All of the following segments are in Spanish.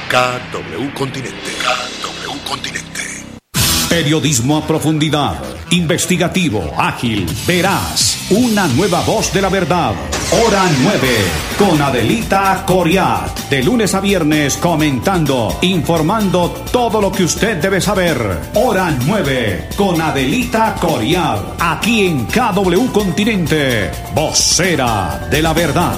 KW Continente. KW Continente. Periodismo a profundidad, investigativo, ágil, veraz. Una nueva voz de la verdad. Hora 9, con Adelita Coriat. De lunes a viernes comentando, informando todo lo que usted debe saber. Hora 9, con Adelita Coriat. Aquí en KW Continente, vocera de la verdad.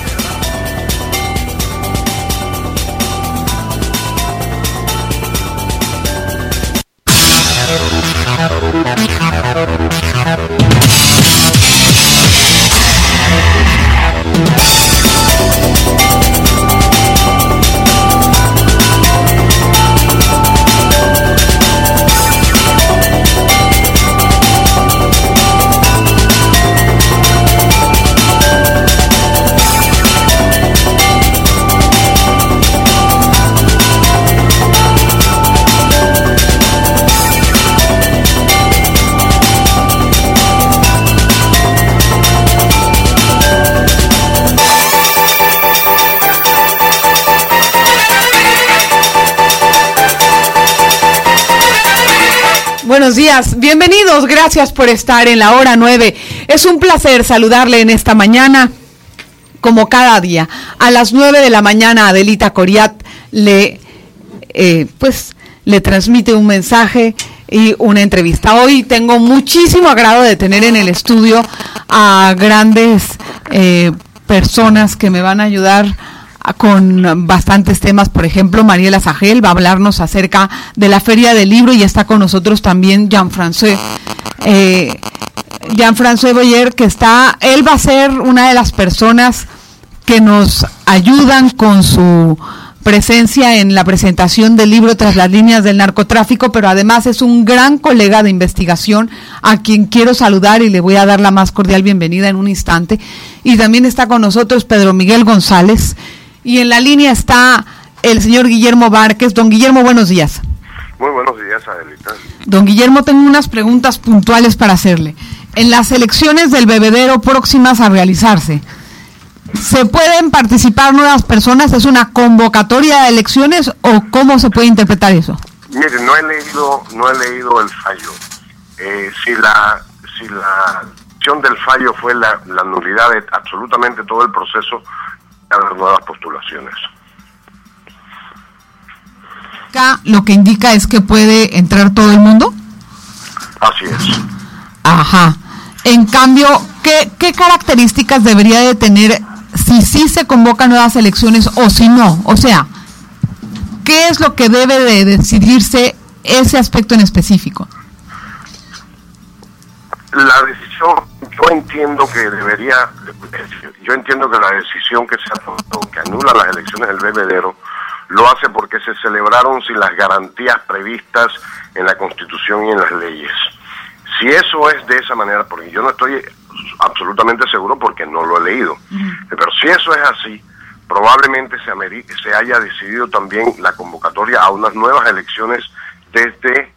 Buenos días, bienvenidos, gracias por estar en la hora 9. Es un placer saludarle en esta mañana, como cada día. A las 9 de la mañana, Adelita Coriat le transmite un mensaje y una entrevista. Hoy tengo muchísimo agrado de tener en el estudio a grandes personas que me van a ayudar con bastantes temas. Por ejemplo, Mariela Sagel va a hablarnos acerca de la Feria del Libro y está con nosotros también Jean-François Boyer, que él va a ser una de las personas que nos ayudan con su presencia en la presentación del libro Tras las líneas del narcotráfico, pero además es un gran colega de investigación a quien quiero saludar y le voy a dar la más cordial bienvenida en un instante. Y también está con nosotros Pedro Miguel González. Y en la línea está el señor Guillermo Várquez. Don Guillermo, buenos días. Muy buenos días, Adelita. Don Guillermo, tengo unas preguntas puntuales para hacerle. En las elecciones del Bebedero próximas a realizarse, ¿se pueden participar nuevas personas? ¿Es una convocatoria de elecciones o cómo se puede interpretar eso? Mire, no he leído el fallo. Si la acción del fallo fue la nulidad de absolutamente todo el proceso, haber nuevas postulaciones. Acá lo que indica es que puede entrar todo el mundo. Así es. Ajá. En cambio, ¿qué características debería de tener si sí se convocan nuevas elecciones o si no? O sea, ¿qué es lo que debe de decidirse ese aspecto en específico? La decisión, yo entiendo que la decisión que se ha tomado, que anula las elecciones del Bebedero, lo hace porque se celebraron sin las garantías previstas en la Constitución y en las leyes. Si eso es de esa manera, porque yo no estoy absolutamente seguro porque no lo he leído, pero si eso es así, probablemente se haya decidido también la convocatoria a unas nuevas elecciones desde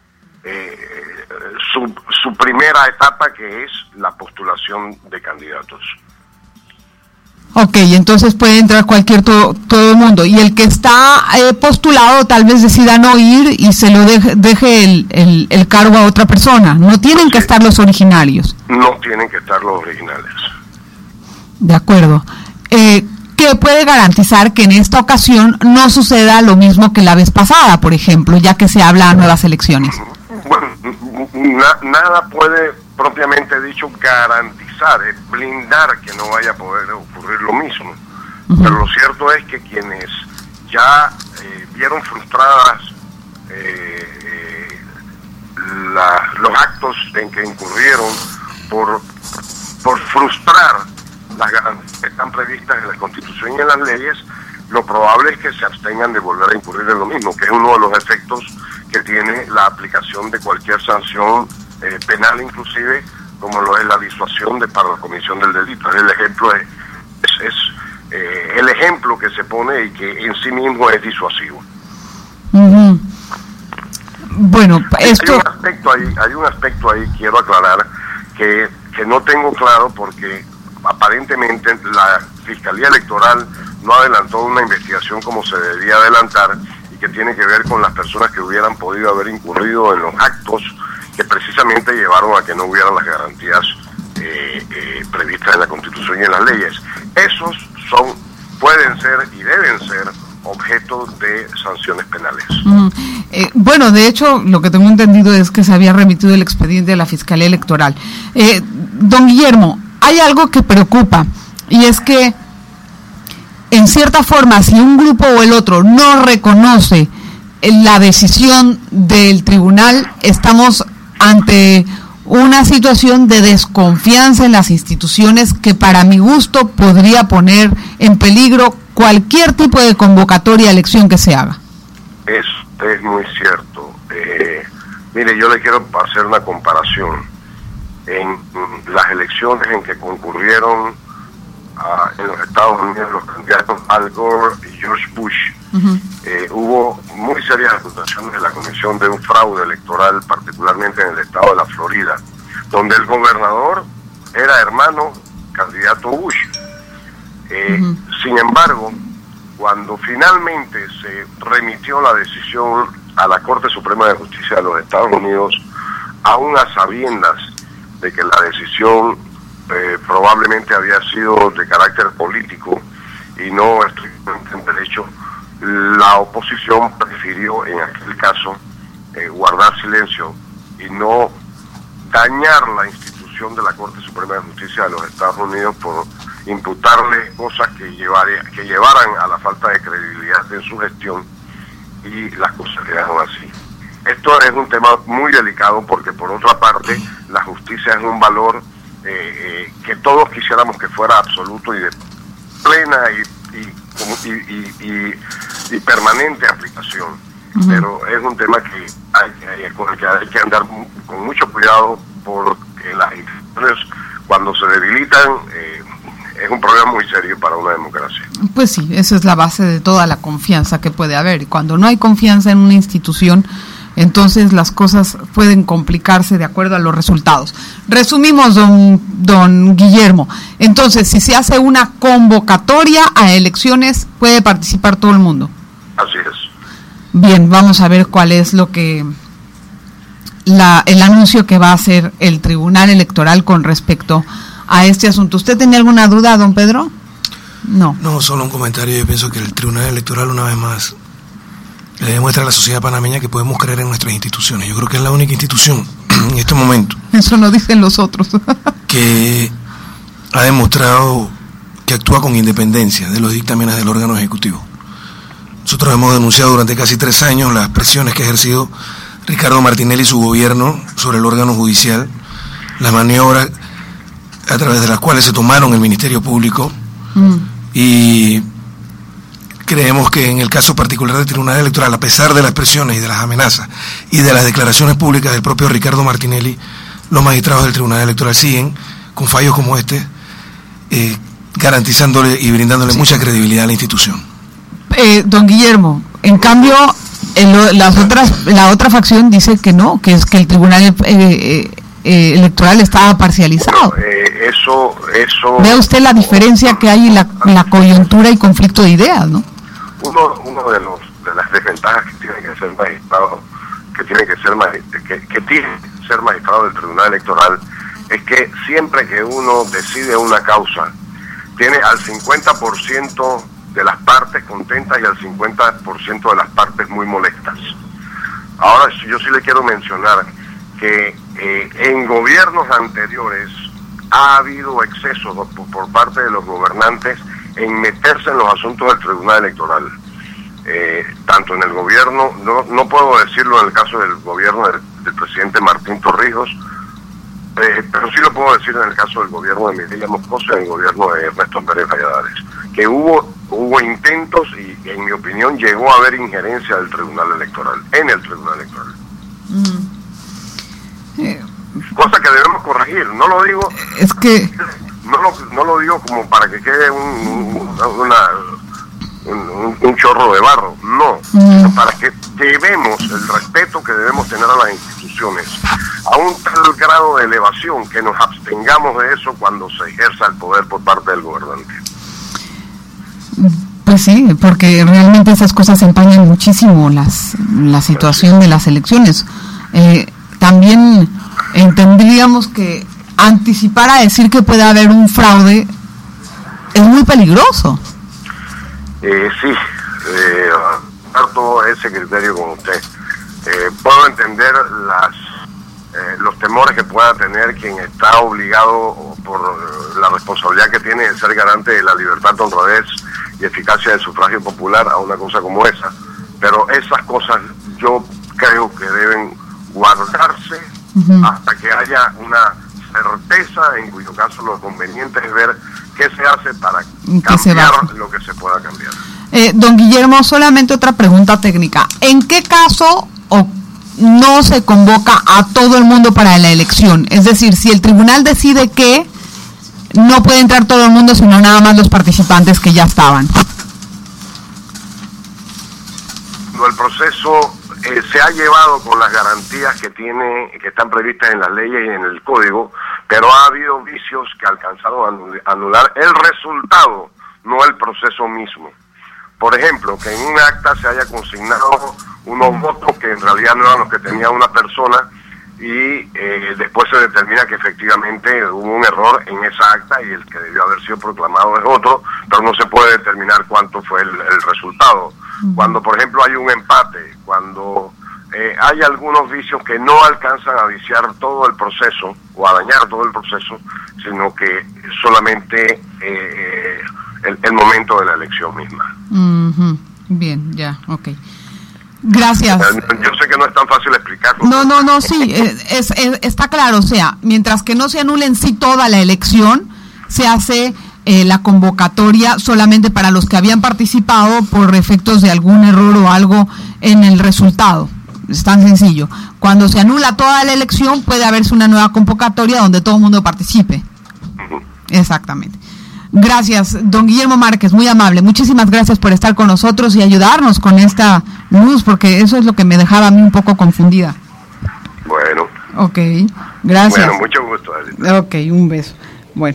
su primera etapa, que es la postulación de candidatos. Ok, entonces puede entrar todo el mundo. Y el que está postulado tal vez decida no ir y se lo deje el cargo a otra persona. No tienen que estar los originarios. No tienen que estar los originales. De acuerdo. ¿Qué puede garantizar que en esta ocasión no suceda lo mismo que la vez pasada, por ejemplo, ya que se habla de nuevas elecciones? Bueno, nada puede propiamente dicho garantizar, blindar que no vaya a poder ocurrir lo mismo. Pero lo cierto es que quienes ya vieron frustradas los actos en que incurrieron por frustrar las garantías que están previstas en la Constitución y en las leyes, lo probable es que se abstengan de volver a incurrir en lo mismo, que es uno de los efectos que tiene la aplicación de cualquier sanción penal, inclusive como lo es la disuasión para la comisión del delito. El ejemplo es el ejemplo que se pone y que en sí mismo es disuasivo. Bueno, esto... Hay un aspecto ahí, quiero aclarar, que no tengo claro, porque aparentemente la Fiscalía Electoral no adelantó una investigación como se debía adelantar, y que tiene que ver con las personas que hubieran podido haber incurrido en los actos que precisamente llevaron a que no hubieran las garantías previstas en la Constitución y en las leyes. Esos pueden ser y deben ser objeto de sanciones penales. Bueno, de hecho, lo que tengo entendido es que se había remitido el expediente de la Fiscalía Electoral. Don Guillermo, hay algo que preocupa, y es que, en cierta forma, si un grupo o el otro no reconoce la decisión del tribunal, estamos ante una situación de desconfianza en las instituciones que, para mi gusto, podría poner en peligro cualquier tipo de convocatoria a elección que se haga. Es muy cierto. Mire, yo le quiero hacer una comparación. En las elecciones en que concurrieron en los Estados Unidos los candidatos Al Gore y George Bush, hubo muy serias acusaciones de la Comisión de un fraude electoral, particularmente en el estado de la Florida, donde el gobernador era hermano candidato Bush. Sin embargo, cuando finalmente se remitió la decisión a la Corte Suprema de Justicia de los Estados Unidos, aún a sabiendas de que la decisión probablemente había sido de carácter político y no estrictamente en derecho, la oposición prefirió en aquel caso guardar silencio y no dañar la institución de la Corte Suprema de Justicia de los Estados Unidos por imputarle cosas que llevaran a la falta de credibilidad de su gestión, y las cosas quedaron así. Esto es un tema muy delicado porque, por otra parte, la justicia es un valor que todos quisiéramos que fuera absoluto y de plena y permanente aplicación. Pero es un tema con el que hay que andar con mucho cuidado, porque las instituciones, cuando se debilitan, es un problema muy serio para una democracia. Pues sí, esa es la base de toda la confianza que puede haber. Y cuando no hay confianza en una institución, entonces las cosas pueden complicarse de acuerdo a los resultados. Resumimos, don Guillermo. Entonces, si se hace una convocatoria a elecciones, puede participar todo el mundo. Así es. Bien, vamos a ver cuál es el anuncio que va a hacer el Tribunal Electoral con respecto a este asunto. ¿Usted tenía alguna duda, don Pedro? No, solo un comentario. Yo pienso que el Tribunal Electoral, una vez más, le demuestra a la sociedad panameña que podemos creer en nuestras instituciones. Yo creo que es la única institución en este momento. Eso no dicen los otros. Que ha demostrado que actúa con independencia de los dictámenes del órgano ejecutivo. Nosotros hemos denunciado durante casi 3 años las presiones que ha ejercido Ricardo Martinelli y su gobierno sobre el órgano judicial, las maniobras a través de las cuales se tomaron el Ministerio Público, y creemos que en el caso particular del Tribunal Electoral, a pesar de las presiones y de las amenazas y de las declaraciones públicas del propio Ricardo Martinelli, los magistrados del Tribunal Electoral siguen con fallos como este, garantizándole y brindándole mucha credibilidad a la institución. Don Guillermo, en cambio, la otra facción dice que no, que es que el Tribunal Electoral estaba parcializado. Eso. Vea usted la diferencia que hay en la coyuntura y conflicto de ideas, ¿no? Uno de las desventajas que tiene que ser magistrado, que tiene que ser magistrado del Tribunal Electoral, es que siempre que uno decide una causa, tiene al 50% de las partes contentas y al 50% de las partes muy molestas. Ahora, yo sí le quiero mencionar que en gobiernos anteriores ha habido excesos por parte de los gobernantes en meterse en los asuntos del Tribunal Electoral. Tanto en el gobierno, no puedo decirlo en el caso del gobierno del presidente Martín Torrijos, pero sí lo puedo decir en el caso del gobierno de Mireya Moscoso y en el gobierno de Ernesto Pérez Valladares, que hubo intentos y, en mi opinión, llegó a haber injerencia del Tribunal Electoral, en el Tribunal Electoral. Cosa que debemos corregir. No lo digo, es que no lo digo como para que quede un chorro de barro, no, sino para que el respeto que debemos tener a las instituciones a un tal grado de elevación que nos abstengamos de eso cuando se ejerza el poder por parte del gobernante. Pues sí, porque realmente esas cosas empañan muchísimo la situación de las elecciones. También tendríamos que anticipar a decir que puede haber un fraude, es muy peligroso. Sí, comparto ese criterio con usted. Puedo entender los temores que pueda tener quien está obligado por la responsabilidad que tiene de ser garante de la libertad, honradez y eficacia del sufragio popular a una cosa como esa, pero esas cosas yo creo que deben guardarse hasta que haya una certeza, en cuyo caso lo conveniente es ver qué se hace para cambiar lo que se pueda cambiar. Don Guillermo, solamente otra pregunta técnica. ¿En qué caso no se convoca a todo el mundo para la elección? Es decir, si el tribunal decide que no puede entrar todo el mundo, sino nada más los participantes que ya estaban. El proceso se ha llevado con las garantías que están previstas en las leyes y en el código, pero ha habido vicios que alcanzaron a anular el resultado, no el proceso mismo. Por ejemplo, que en un acta se haya consignado unos votos que en realidad no eran los que tenía una persona y después se determina que efectivamente hubo un error en esa acta y el que debió haber sido proclamado es otro, pero no se puede determinar cuánto fue el resultado. Cuando, por ejemplo, hay un empate, cuando hay algunos vicios que no alcanzan a viciar todo el proceso o a dañar todo el proceso, sino que solamente el momento de la elección misma. Bien, ya, ok. Gracias. Yo sé que no es tan fácil explicarlo. No, sí, está claro, o sea, mientras que no se anule en sí toda la elección, se hace la convocatoria solamente para los que habían participado por efectos de algún error o algo en el resultado. Es tan sencillo. Cuando se anula toda la elección, puede haberse una nueva convocatoria donde todo el mundo participe. Exactamente. Gracias, don Guillermo Márquez, muy amable. Muchísimas gracias por estar con nosotros y ayudarnos con esta luz, porque eso es lo que me dejaba a mí un poco confundida. Bueno. Ok, gracias. Bueno, mucho gusto, Adelita. Ok, un beso. Bueno.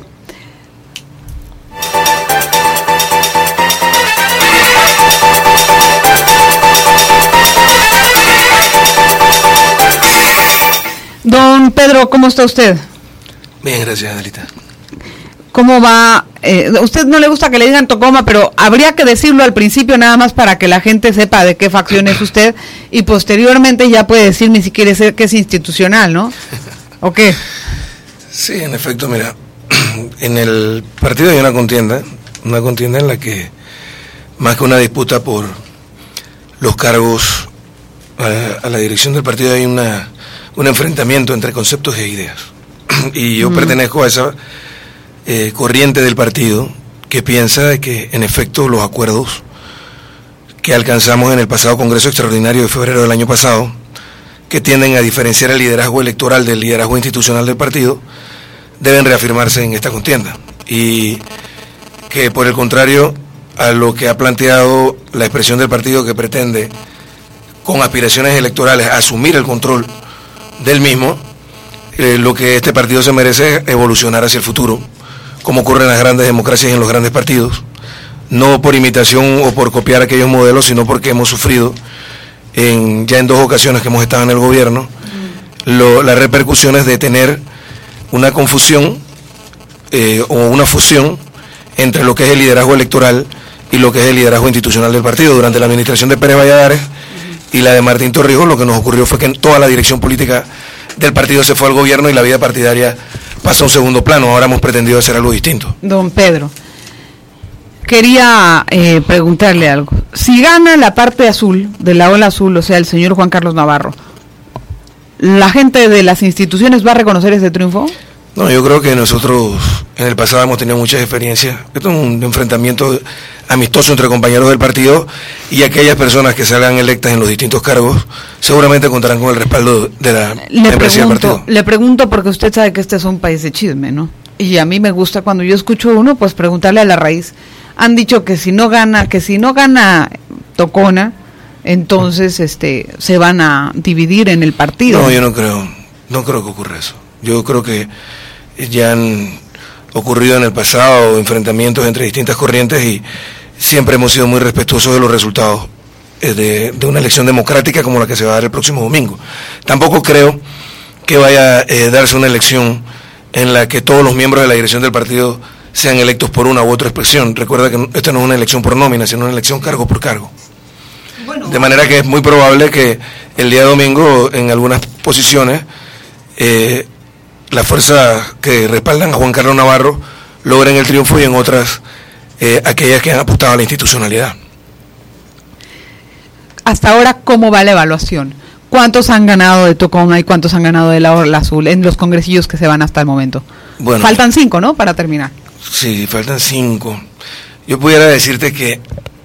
Don Pedro, ¿cómo está usted? Bien, gracias, Adelita. ¿Cómo va? Usted no le gusta que le digan Tocoma, pero habría que decirlo al principio nada más para que la gente sepa de qué facción es usted y posteriormente ya puede decirme si quiere ser que es institucional, ¿no? ¿O qué? Sí, en efecto, mira, en el partido hay una contienda en la que más que una disputa por los cargos a la dirección del partido hay un enfrentamiento entre conceptos e ideas. Y yo pertenezco a esa corriente del partido que piensa de que en efecto los acuerdos que alcanzamos en el pasado Congreso Extraordinario de febrero del año pasado, que tienden a diferenciar el liderazgo electoral del liderazgo institucional del partido, deben reafirmarse en esta contienda, y que por el contrario a lo que ha planteado la expresión del partido, que pretende con aspiraciones electorales asumir el control del mismo, lo que este partido se merece es evolucionar hacia el futuro, como ocurre en las grandes democracias y en los grandes partidos, no por imitación o por copiar aquellos modelos, sino porque hemos sufrido ya en 2 ocasiones que hemos estado en el gobierno las repercusiones de tener una confusión o una fusión entre lo que es el liderazgo electoral y lo que es el liderazgo institucional del partido. Durante la administración de Pérez Valladares y la de Martín Torrijos, lo que nos ocurrió fue que toda la dirección política del partido se fue al gobierno y la vida partidaria pasa a un segundo plano. Ahora hemos pretendido hacer algo distinto. Don Pedro, quería preguntarle algo. Si gana la parte azul, de la ola azul, o sea, el señor Juan Carlos Navarro, ¿la gente de las instituciones va a reconocer ese triunfo? No, yo creo que nosotros en el pasado hemos tenido muchas experiencias. Esto es un enfrentamiento amistoso entre compañeros del partido, y aquellas personas que salgan electas en los distintos cargos seguramente contarán con el respaldo de la membresía del partido. Le pregunto porque usted sabe que este es un país de chisme, ¿no? Y a mí me gusta cuando yo escucho uno, pues preguntarle a la raíz. Han dicho que si no gana Tocona, entonces se van a dividir en el partido. No, yo no creo que ocurra eso. Yo creo que ya han ocurrido en el pasado enfrentamientos entre distintas corrientes, y siempre hemos sido muy respetuosos de los resultados de una elección democrática como la que se va a dar el próximo domingo. Tampoco creo que vaya a darse una elección en la que todos los miembros de la dirección del partido sean electos por una u otra expresión. Recuerda que esta no es una elección por nómina, sino una elección cargo por cargo. De manera que es muy probable que el día domingo, en algunas posiciones, las fuerzas que respaldan a Juan Carlos Navarro logren el triunfo y en otras, aquellas que han apostado a la institucionalidad. Hasta ahora, ¿cómo va la evaluación? ¿Cuántos han ganado de Tocona y cuántos han ganado de la Orla Azul en los congresillos que se van hasta el momento? Bueno, faltan 5, ¿no? Para terminar. Sí, faltan 5. Yo pudiera decirte que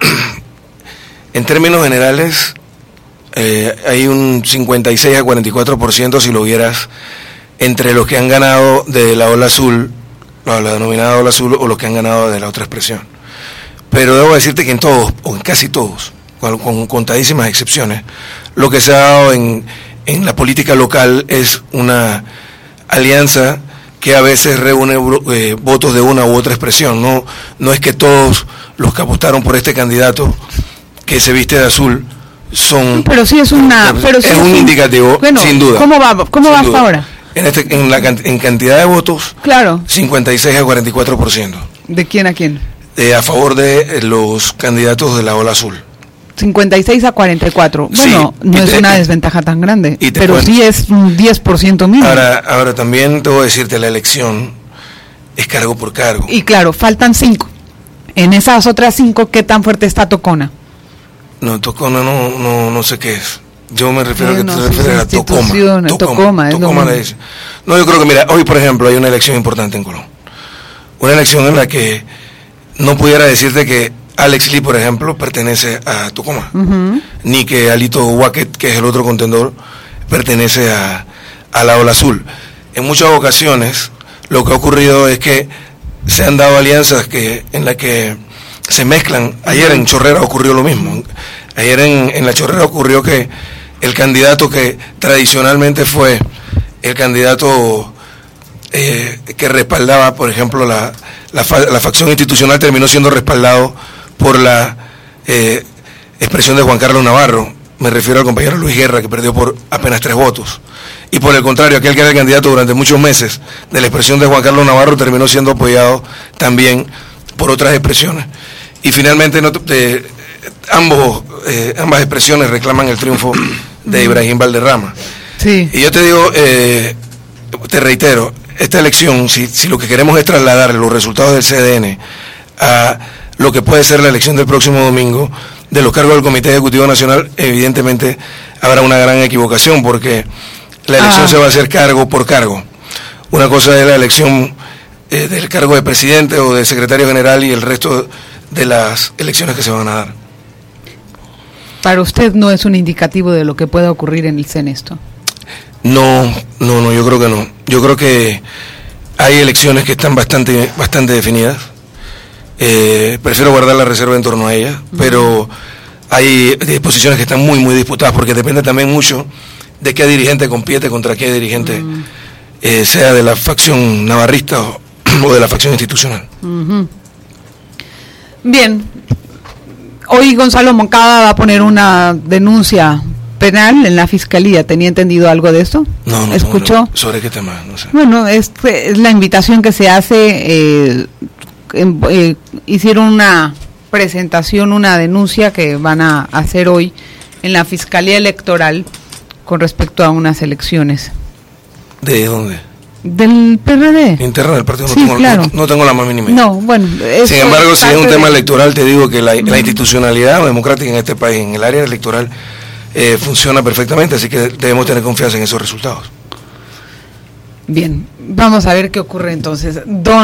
en términos generales hay un 56 a 44% si lo vieras entre los que han ganado de la Ola Azul, la denominada Ola Azul, o los que han ganado de la otra expresión. Pero debo decirte que en todos, o en casi todos, con contadísimas excepciones, lo que se ha dado en la política local es una alianza que a veces reúne votos de una u otra expresión. No es que todos los que apostaron por este candidato que se viste de azul son... Pero sí es una... Pero sí es un indicativo, bueno, sin duda. ¿Cómo va hasta ahora? En cantidad de votos, claro, 56 a 44%. ¿De quién a quién? A favor de los candidatos de la Ola Azul. 56 a 44. Bueno, sí, no es una desventaja tan grande, pero cuento, sí es un 10% mínimo. Ahora también te voy a decirte, la elección es cargo por cargo. Y claro, faltan 5. En esas otras 5, ¿qué tan fuerte está Tocona? No, Tocona no sé qué es. Yo me refiero a que te refieres a Tocoma. Tocoma le dice. No, yo creo que, mira, hoy por ejemplo hay una elección importante en Colón. Una elección en la que no pudiera decirte que Alex Lee, por ejemplo, pertenece a Tocoma, ni que Alito Wacket, que es el otro contendor, pertenece a la Ola Azul. En muchas ocasiones lo que ha ocurrido es que se han dado alianzas en las que se mezclan. Ayer en Chorrera ocurrió lo mismo. Ayer en la Chorrera ocurrió que el candidato que tradicionalmente fue el candidato que respaldaba, por ejemplo, la facción institucional, terminó siendo respaldado por la expresión de Juan Carlos Navarro. Me refiero al compañero Luis Guerra, que perdió por apenas 3 votos. Y por el contrario, aquel que era el candidato durante muchos meses de la expresión de Juan Carlos Navarro terminó siendo apoyado también por otras expresiones. Y finalmente ambas expresiones reclaman el triunfo de Ibrahim Valderrama. Sí. Y yo te digo, te reitero, esta elección, si lo que queremos es trasladar los resultados del CDN a lo que puede ser la elección del próximo domingo de los cargos del Comité Ejecutivo Nacional, evidentemente habrá una gran equivocación, porque la elección se va a hacer cargo por cargo. Una cosa es la elección del cargo de presidente o de secretario general y el resto de las elecciones que se van a dar. ¿Para usted no es un indicativo de lo que pueda ocurrir en el CENESTO? No, yo creo que no. Yo creo que hay elecciones que están bastante definidas. Prefiero guardar la reserva en torno a ellas, pero hay posiciones que están muy, muy disputadas, porque depende también mucho de qué dirigente compite contra qué dirigente, sea de la facción navarrista o de la facción institucional. Bien, hoy Gonzalo Moncada va a poner una denuncia penal en la fiscalía. ¿Tenía entendido algo de esto? No. ¿Escuchó? ¿Sobre qué tema? No sé. Bueno, es la invitación que se hace. Hicieron una presentación, una denuncia que van a hacer hoy en la Fiscalía Electoral con respecto a unas elecciones. ¿De dónde? Del PRD. Interno del partido. Sí, claro. No tengo la más mínima idea. No, bueno. Sin embargo, si es un tema electoral, te digo que la institucionalidad democrática en este país, en el área electoral, funciona perfectamente, así que debemos tener confianza en esos resultados. Bien, vamos a ver qué ocurre entonces.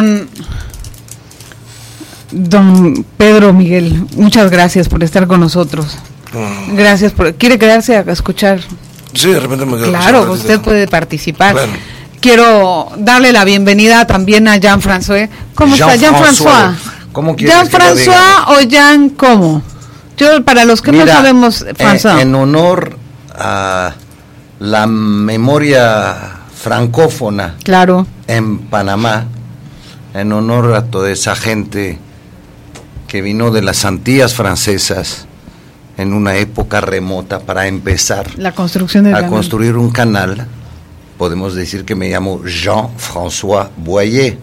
Don Pedro Miguel, muchas gracias por estar con nosotros. Gracias ¿quiere quedarse a escuchar? Sí, de repente me quedo. Claro, usted puede participar. Claro. Quiero darle la bienvenida también a Jean-François. ¿Cómo está Jean-François? ¿Cómo quieres ¿Jean-François o Jean cómo? Yo, para los que no sabemos, François. En honor a la memoria francófona, claro, en Panamá, en honor a toda esa gente que vino de las Antillas francesas en una época remota para empezar la construcción del canal. Construir un canal. Podemos decir que me llamo Jean-François Boyer.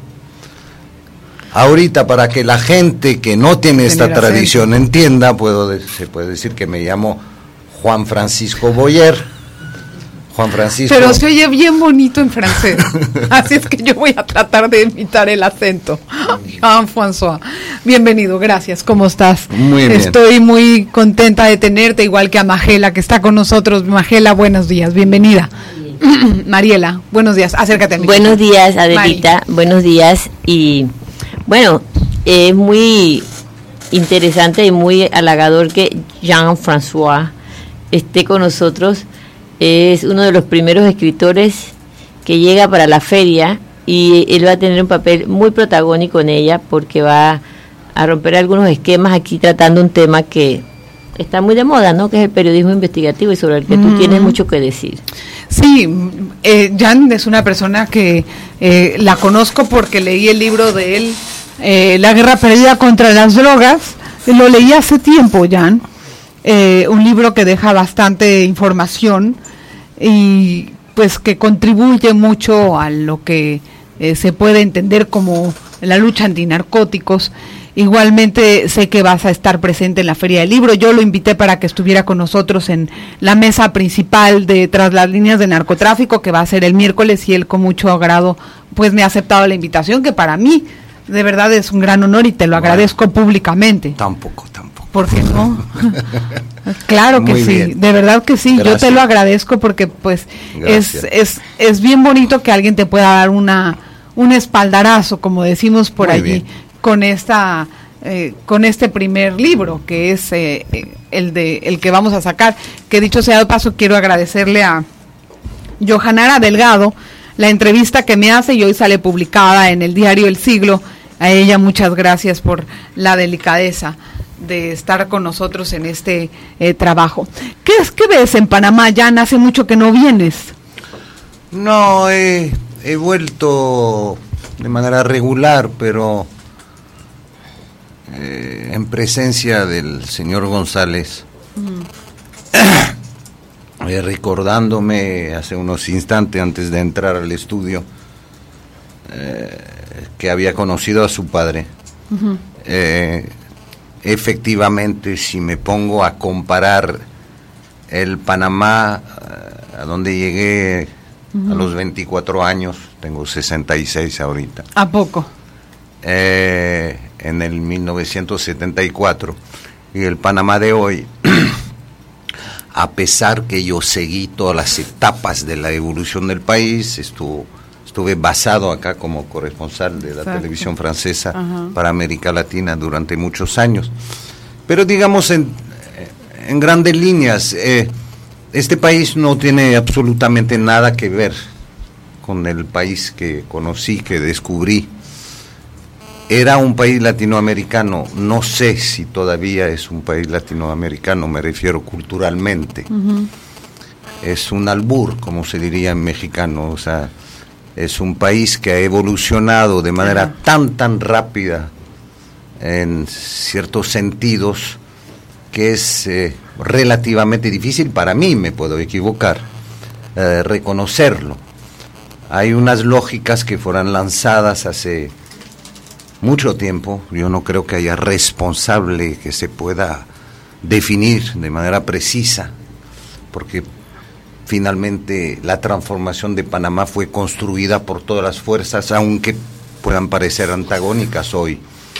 Ahorita, para que la gente que no tiene esta tradición entienda, se puede decir que me llamo Juan Francisco Boyer. Juan Francisco. Pero se oye bien bonito en francés. Así es que yo voy a tratar de imitar el acento. Jean-François. Bienvenido, gracias. ¿Cómo estás? Muy bien. Estoy muy contenta de tenerte, igual que a Magela, que está con nosotros. Magela, buenos días, bienvenida. Mariela, buenos días. Acércate a mí. Buenos días, Adelita. Mari. Buenos días. Y bueno, es muy interesante y muy halagador que Jean-François esté con nosotros. Es uno de los primeros escritores que llega para la feria y él va a tener un papel muy protagónico en ella porque va a romper algunos esquemas aquí tratando un tema que está muy de moda, ¿no? Que es el periodismo investigativo y sobre el que tú tienes mucho que decir. Sí, Jan es una persona que la conozco porque leí el libro de él, La guerra perdida contra las drogas. Lo leí hace tiempo, Jan. Un libro que deja bastante información y pues que contribuye mucho a lo que se puede entender como la lucha antinarcóticos. Igualmente sé que vas a estar presente en la Feria del Libro. Yo lo invité para que estuviera con nosotros en la mesa principal de Tras las líneas del narcotráfico, que va a ser el miércoles, y él con mucho agrado pues me ha aceptado la invitación, que para mí de verdad es un gran honor y te lo agradezco públicamente. Tampoco. ¿Por qué no? Claro que muy sí, bien. De verdad que sí. Gracias. Yo te lo agradezco porque pues es bien bonito que alguien te pueda dar un espaldarazo, como decimos por muy allí, bien. Con este primer libro, que es el que vamos a sacar, que dicho sea de paso, quiero agradecerle a Johanara Delgado la entrevista que me hace y hoy sale publicada en el diario El Siglo. A ella muchas gracias por la delicadeza de estar con nosotros en este trabajo. ¿Qué ves en Panamá? Ya hace mucho que no vienes. No, he vuelto de manera regular, pero en presencia del señor González, recordándome hace unos instantes antes de entrar al estudio que había conocido a su padre. Efectivamente, si me pongo a comparar el Panamá a donde llegué a los 24 años, tengo 66 ahorita. ¿A poco? En el 1974, y el Panamá de hoy, a pesar que yo seguí todas las etapas de la evolución del país, estuve basado acá como corresponsal de la televisión francesa para América Latina durante muchos años. Pero digamos, en grandes líneas, este país no tiene absolutamente nada que ver con el país que conocí, que descubrí. Era un país latinoamericano, no sé si todavía es un país latinoamericano, me refiero culturalmente. Es un albur, como se diría en mexicano, o sea, es un país que ha evolucionado de manera tan rápida en ciertos sentidos que es relativamente difícil, para mí, me puedo equivocar, reconocerlo. Hay unas lógicas que fueron lanzadas hace mucho tiempo. Yo no creo que haya responsable que se pueda definir de manera precisa, porque finalmente la transformación de Panamá fue construida por todas las fuerzas, aunque puedan parecer antagónicas hoy.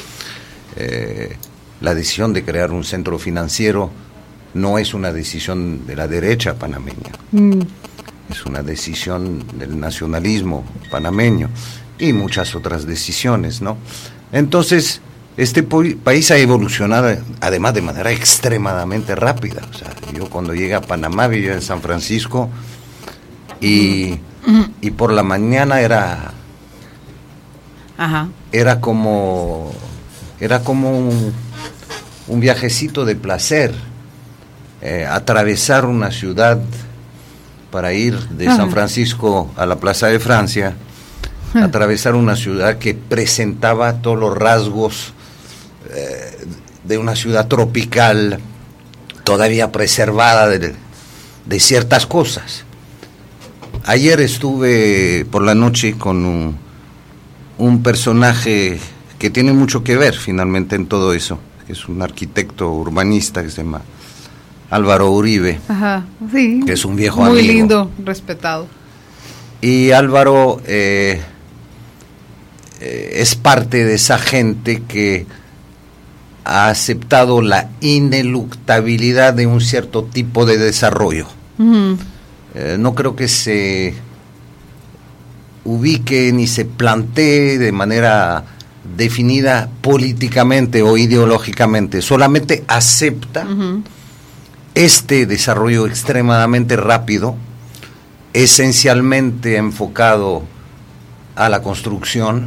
La decisión de crear un centro financiero no es una decisión de la derecha panameña, es una decisión del nacionalismo panameño y muchas otras decisiones, ¿no? Entonces, este país ha evolucionado, además, de manera extremadamente rápida. O sea, yo cuando llegué a Panamá vivía en San Francisco y por la mañana era como un viajecito de placer, atravesar una ciudad para ir de San Francisco a la Plaza de Francia, atravesar una ciudad que presentaba todos los rasgos de una ciudad tropical todavía preservada de ciertas cosas. Ayer estuve por la noche con un personaje que tiene mucho que ver finalmente en todo eso, que es un arquitecto urbanista que se llama Álvaro Uribe. Ajá, sí, que es un viejo muy amigo. Muy lindo, respetado. Y Álvaro es parte de esa gente que ha aceptado la ineluctabilidad de un cierto tipo de desarrollo. Uh-huh. No creo que se ubique ni se plantee de manera definida políticamente o ideológicamente, solamente acepta este desarrollo extremadamente rápido, esencialmente enfocado a la construcción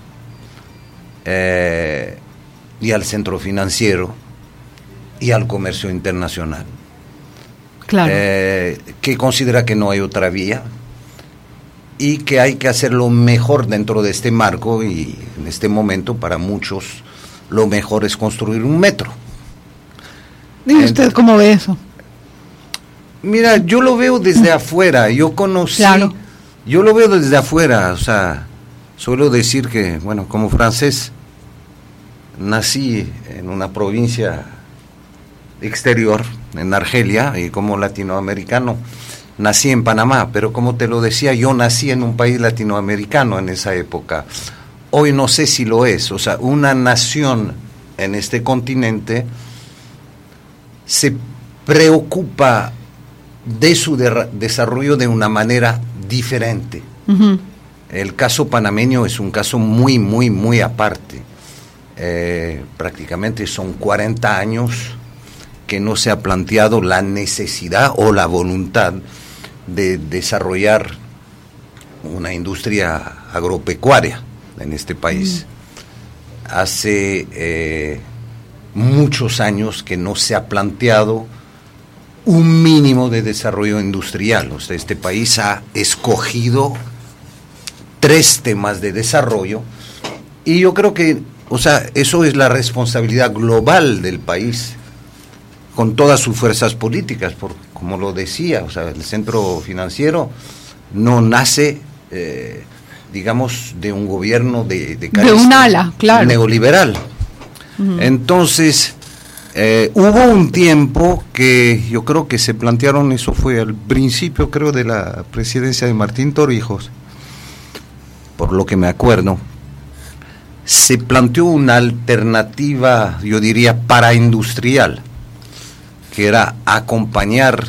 y al centro financiero y al comercio internacional. Claro. Que considera que no hay otra vía y que hay que hacerlo mejor dentro de este marco, y en este momento para muchos lo mejor es construir un metro. ¿Y usted cómo ve eso? Mira, yo lo veo desde afuera, yo conocí, claro. Yo lo veo desde afuera, o sea, suelo decir que, bueno, como francés, nací en una provincia exterior, en Argelia, y como latinoamericano, nací en Panamá, pero como te lo decía, yo nací en un país latinoamericano en esa época. Hoy no sé si lo es, o sea, una nación en este continente se preocupa de su desarrollo de una manera diferente. Uh-huh. El caso panameño es un caso muy, muy, muy aparte. Prácticamente son 40 años que no se ha planteado la necesidad o la voluntad de desarrollar una industria agropecuaria en este país. Hace muchos años que no se ha planteado un mínimo de desarrollo industrial. O sea, este país ha escogido 3 temas de desarrollo, y yo creo que, o sea, eso es la responsabilidad global del país, con todas sus fuerzas políticas, como lo decía, o sea, el centro financiero no nace, digamos, de un gobierno de un ala, claro, neoliberal. Uh-huh. Entonces, hubo un tiempo que yo creo que se plantearon, eso fue al principio, creo, de la presidencia de Martín Torrijos, por lo que me acuerdo, se planteó una alternativa, yo diría, paraindustrial, que era acompañar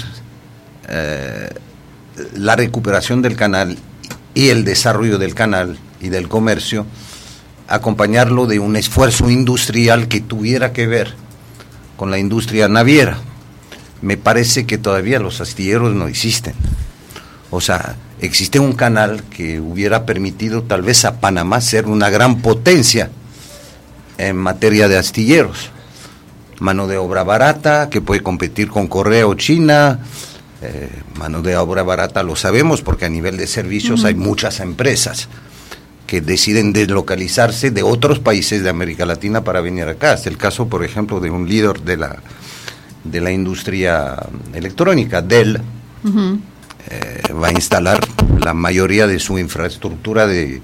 la recuperación del canal y el desarrollo del canal y del comercio, acompañarlo de un esfuerzo industrial que tuviera que ver con la industria naviera. Me parece que todavía los astilleros no existen. O sea, existe un canal que hubiera permitido tal vez a Panamá ser una gran potencia en materia de astilleros. Mano de obra barata, que puede competir con Corea o China. Mano de obra barata lo sabemos porque a nivel de servicios hay muchas empresas que deciden deslocalizarse de otros países de América Latina para venir acá. Es el caso, por ejemplo, de un líder de la industria electrónica, Dell. Va a instalar la mayoría de su infraestructura de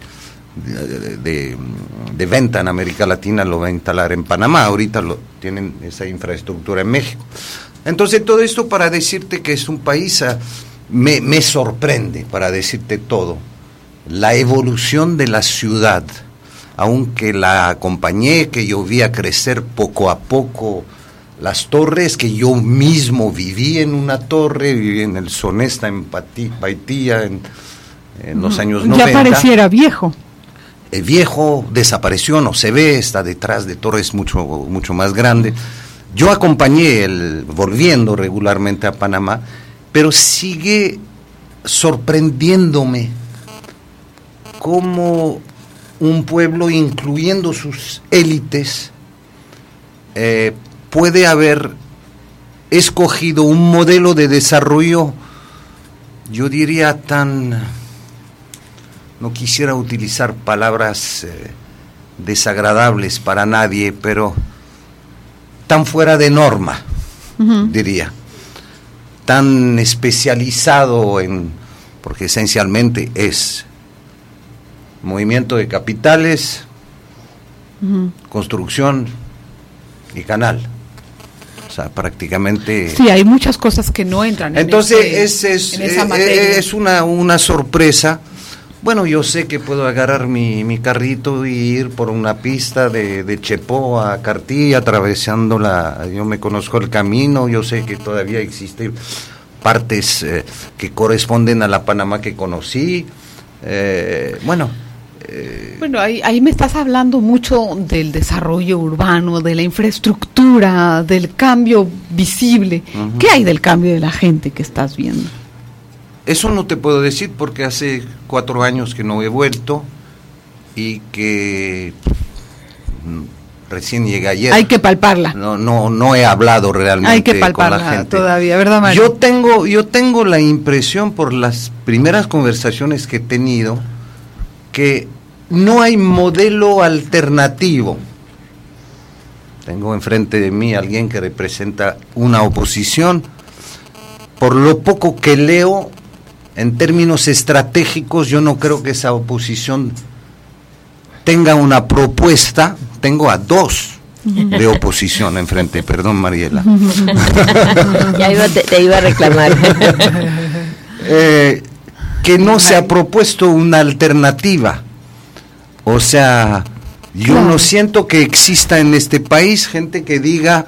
venta en América Latina, lo va a instalar en Panamá. Ahorita tienen esa infraestructura en México. Entonces, todo esto para decirte que es un país, me sorprende, para decirte todo, la evolución de la ciudad, aunque la acompañé, que yo vi a crecer poco a poco, las torres, que yo mismo viví en una torre, viví en el Sonesta, en Paitilla, en los años 90. Ya pareciera viejo. El viejo desapareció, no se ve, está detrás de torres mucho, mucho más grandes. Yo acompañé volviendo regularmente a Panamá, pero sigue sorprendiéndome cómo un pueblo, incluyendo sus élites, puede haber escogido un modelo de desarrollo, yo diría no quisiera utilizar palabras desagradables para nadie, pero tan fuera de norma, diría, tan especializado porque esencialmente es movimiento de capitales, construcción y canal. O sea, prácticamente... Sí, hay muchas cosas que no entran entonces en esa materia. Es una sorpresa. Bueno, yo sé que puedo agarrar mi carrito y ir por una pista de Chepó a Cartí, atravesando yo me conozco el camino, yo sé que todavía existen partes que corresponden a la Panamá que conocí. Bueno, ahí me estás hablando mucho del desarrollo urbano, de la infraestructura, del cambio visible. ¿Qué hay del cambio de la gente que estás viendo? Eso no te puedo decir porque hace 4 años que no he vuelto y que recién llegué ayer. Hay que palparla. No he hablado realmente. Hay que palparla con la gente todavía, ¿verdad, Mario? Yo tengo la impresión por las primeras conversaciones que he tenido que no hay modelo alternativo. Tengo enfrente de mí a alguien que representa una oposición. Por lo poco que leo, en términos estratégicos, yo no creo que esa oposición tenga una propuesta. Tengo a 2 de oposición enfrente, perdón, Mariela. Ya te iba a reclamar. Que no se ha propuesto una alternativa. O sea, yo no siento que exista en este país gente que diga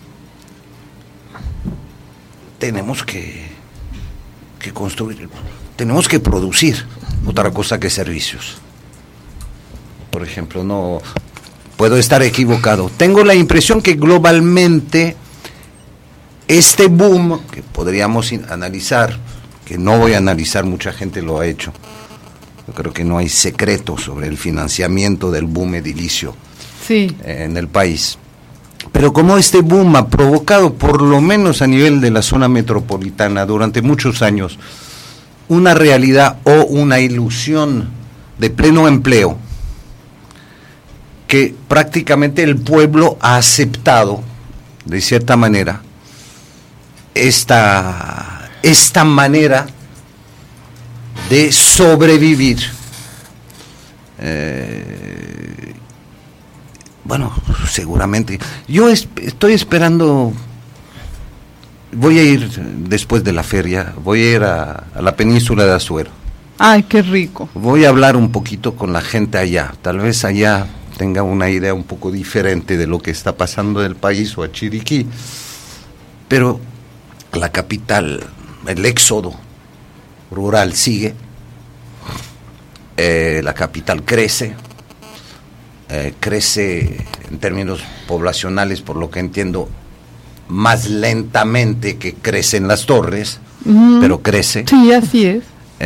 tenemos que construir, tenemos que producir otra cosa que servicios. Por ejemplo, no puedo estar equivocado. Tengo la impresión que globalmente este boom que podríamos analizar, que no voy a analizar, mucha gente lo ha hecho. Yo creo que no hay secreto sobre el financiamiento del boom edilicio en el país. Pero como este boom ha provocado, por lo menos a nivel de la zona metropolitana, durante muchos años, una realidad o una ilusión de pleno empleo, que prácticamente el pueblo ha aceptado, de cierta manera, esta manera de sobrevivir. Bueno, seguramente. Yo estoy esperando, voy a ir después de la feria, voy a ir a la península de Azuero. Ay, qué rico. Voy a hablar un poquito con la gente allá, tal vez allá tenga una idea un poco diferente de lo que está pasando en el país o a Chiriquí, pero la capital, el éxodo rural sigue, la capital crece en términos poblacionales, por lo que entiendo, más lentamente que crecen las torres, pero crece. Sí, así es.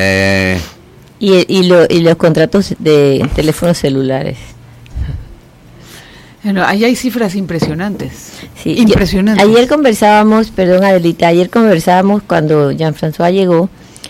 Y los contratos de teléfonos celulares. Bueno, ahí hay cifras impresionantes. Sí, impresionantes. Ayer conversábamos, perdón Adelita, cuando Jean-François llegó,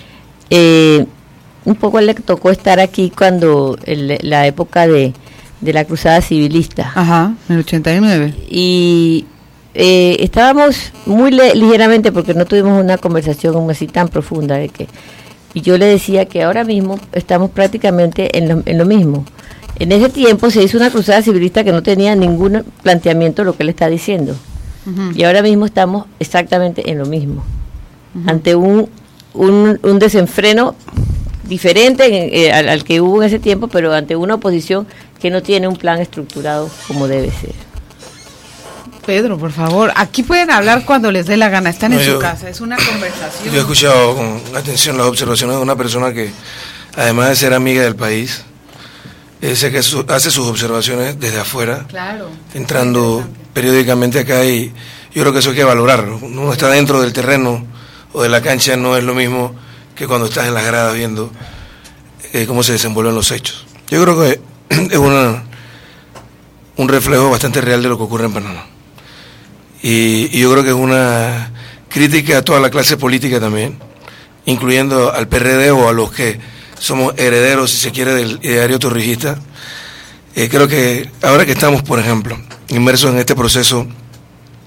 un poco le tocó estar aquí cuando la época de la cruzada civilista. Ajá, en el 89. Y estábamos muy ligeramente, porque no tuvimos una conversación así tan profunda, y yo le decía que ahora mismo estamos prácticamente en lo mismo. En ese tiempo se hizo una cruzada civilista que no tenía ningún planteamiento de lo que él está diciendo. Y ahora mismo estamos exactamente en lo mismo. Ante un desenfreno diferente al que hubo en ese tiempo, pero ante una oposición que no tiene un plan estructurado como debe ser. Pedro, por favor, aquí pueden hablar cuando les dé la gana, están en su casa, es una conversación. Yo he escuchado con atención las observaciones de una persona que, además de ser amiga del país, ese que hace sus observaciones desde afuera, claro, entrando periódicamente acá, y yo creo que eso hay que valorarlo. Uno está dentro del terreno o de la cancha, no es lo mismo que cuando estás en las gradas viendo cómo se desenvuelven los hechos. Yo creo que es un reflejo bastante real de lo que ocurre en Panamá. Y yo creo que es una crítica a toda la clase política también, incluyendo al PRD o a los que somos herederos, si se quiere, del ideario torrijista. Creo que ahora que estamos, por ejemplo, inmersos en este proceso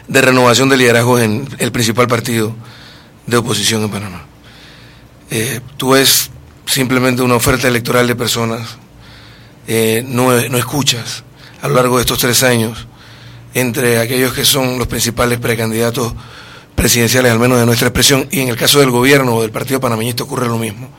de renovación de liderazgos en el principal partido de oposición en Panamá. Tú ves simplemente una oferta electoral de personas, no escuchas a lo largo de estos 3 años entre aquellos que son los principales precandidatos presidenciales, al menos de nuestra expresión, y en el caso del gobierno o del partido panameñista ocurre lo mismo.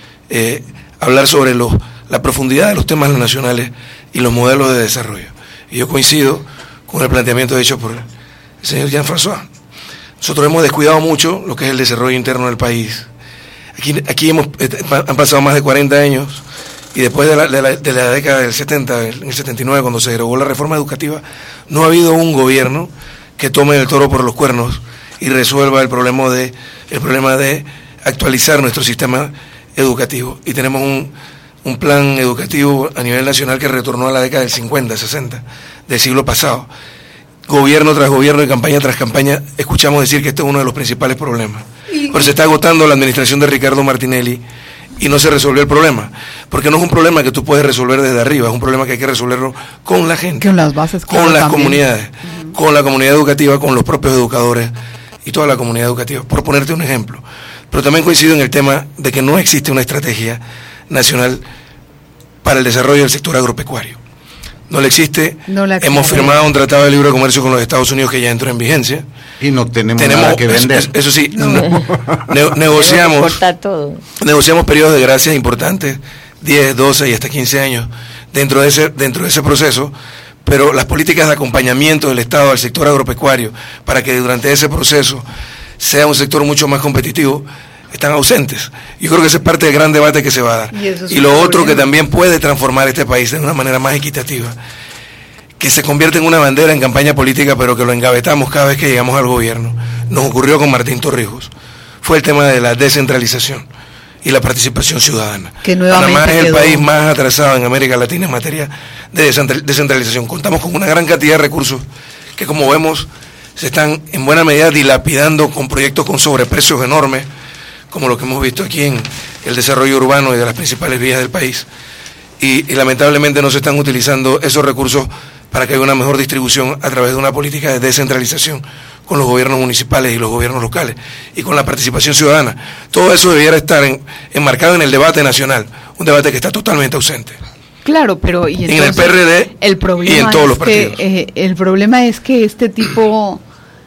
Hablar sobre la profundidad de los temas nacionales y los modelos de desarrollo. Y yo coincido con el planteamiento hecho por el señor Jean-François. Nosotros hemos descuidado mucho lo que es el desarrollo interno del país. Aquí han pasado más de 40 años y después de la década del 70, en el 79, cuando se derogó la reforma educativa, no ha habido un gobierno que tome el toro por los cuernos y resuelva el problema de actualizar nuestro sistema educativo. Y tenemos un plan educativo a nivel nacional que retornó a la década del 50, 60, del siglo pasado. Gobierno tras gobierno y campaña tras campaña escuchamos decir que este es uno de los principales problemas. Pero se está agotando la administración de Ricardo Martinelli y no se resolvió el problema. Porque no es un problema que tú puedes resolver desde arriba, es un problema que hay que resolverlo con la gente, con las bases, con las comunidades, con la comunidad educativa, con los propios educadores y toda la comunidad educativa, por ponerte un ejemplo. Pero también coincido en el tema de que no existe una estrategia nacional para el desarrollo del sector agropecuario. No le existe. Hemos firmado un tratado de libre comercio con los Estados Unidos que ya entró en vigencia. Y no tenemos nada que vender. Eso sí, negociamos periodos de gracia importantes, 10, 12 y hasta 15 años dentro de ese proceso, pero las políticas de acompañamiento del Estado al sector agropecuario para que durante ese proceso sea un sector mucho más competitivo están ausentes. Yo creo que ese es parte del gran debate que se va a dar. Y lo otro que también puede transformar este país de una manera más equitativa, que se convierte en una bandera en campaña política, pero que lo engavetamos cada vez que llegamos al gobierno. Nos ocurrió con Martín Torrijos. Fue el tema de la descentralización y la participación ciudadana. Panamá es el país más atrasado en América Latina en materia de descentralización. Contamos con una gran cantidad de recursos que, como vemos, se están en buena medida dilapidando con proyectos con sobreprecios enormes, como lo que hemos visto aquí en el desarrollo urbano y de las principales vías del país. Y lamentablemente no se están utilizando esos recursos para que haya una mejor distribución a través de una política de descentralización con los gobiernos municipales y los gobiernos locales y con la participación ciudadana. Todo eso debiera estar enmarcado en el debate nacional, un debate que está totalmente ausente. Claro, pero y entonces, en el PRD y en todos los partidos. El problema es que este tipo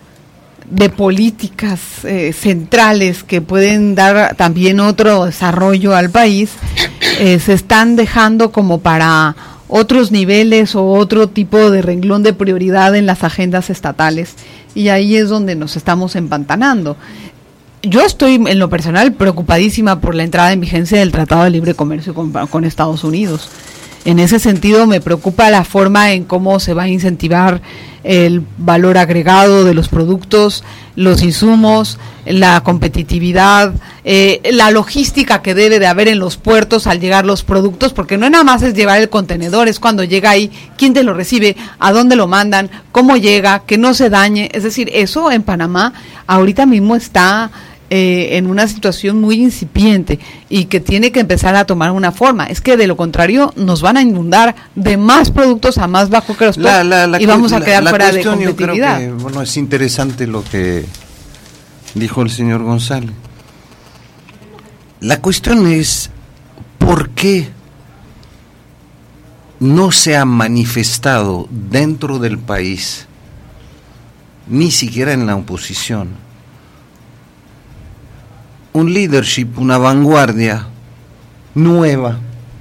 de políticas centrales que pueden dar también otro desarrollo al país se están dejando como para otros niveles o otro tipo de renglón de prioridad en las agendas estatales, y ahí es donde nos estamos empantanando. Yo estoy en lo personal preocupadísima por la entrada en vigencia del Tratado de Libre Comercio con Estados Unidos. En ese sentido me preocupa la forma en cómo se va a incentivar el valor agregado de los productos, los insumos, la competitividad, la logística que debe de haber en los puertos al llegar los productos, porque no nada más es llevar el contenedor, es cuando llega ahí, quién te lo recibe, a dónde lo mandan, cómo llega, que no se dañe. Es decir, eso en Panamá ahorita mismo está en una situación muy incipiente y que tiene que empezar a tomar una forma. Es que de lo contrario nos van a inundar de más productos a más bajo costo y vamos a quedar fuera de competitividad. Yo creo que, bueno, es interesante lo que dijo el señor González. La cuestión es ¿por qué no se ha manifestado dentro del país, ni siquiera en la oposición, un leadership, una vanguardia nueva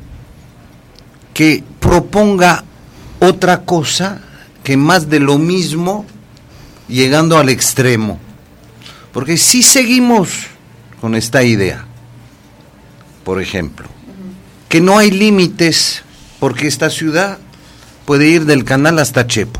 que proponga otra cosa que más de lo mismo, llegando al extremo? Porque si seguimos con esta idea, por ejemplo, que no hay límites porque esta ciudad puede ir del Canal hasta Chepo,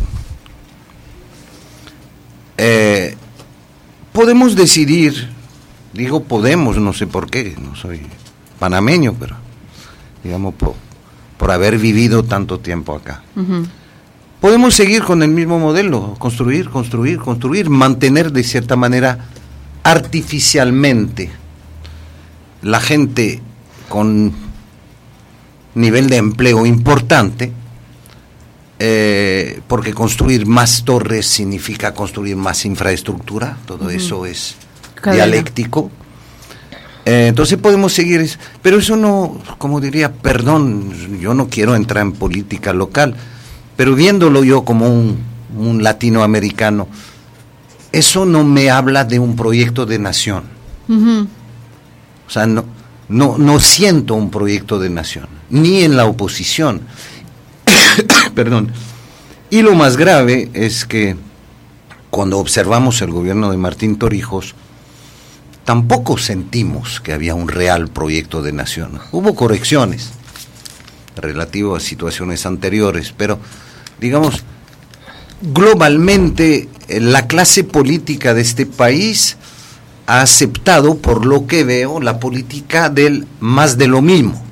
podemos decidir. Digo podemos, no sé por qué, no soy panameño, pero digamos por haber vivido tanto tiempo acá. Uh-huh. Podemos seguir con el mismo modelo, construir, mantener de cierta manera artificialmente la gente con nivel de empleo importante porque construir más torres significa construir más infraestructura, todo eso es dialéctico. Entonces podemos seguir, pero eso no, como diría, perdón, yo no quiero entrar en política local, pero viéndolo yo como un latinoamericano, eso no me habla de un proyecto de nación. O sea, no siento un proyecto de nación, ni en la oposición. Perdón. Y lo más grave es que cuando observamos el gobierno de Martín Torrijos, tampoco sentimos que había un real proyecto de nación. Hubo correcciones relativo a situaciones anteriores, pero digamos, globalmente la clase política de este país ha aceptado, por lo que veo, la política del más de lo mismo.